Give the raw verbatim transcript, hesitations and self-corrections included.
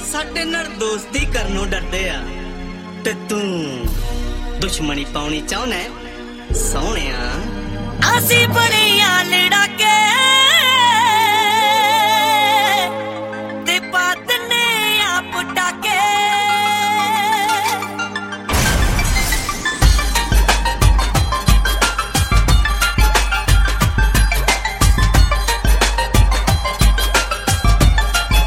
ਸਾਡੇ ਨਾਲ ਦੋਸਤੀ ਕਰਨੋਂ ਡਰਦੇ ਆ ਤੇ ਤੂੰ ਦੁਸ਼ਮਣੀ ਪਾਉਣੀ ਚਾਹੁੰਦਾ ਸੋਹਣਿਆ। ਅਸੀਂ ਬੜੀਆਂ ਲੜਾਕੇ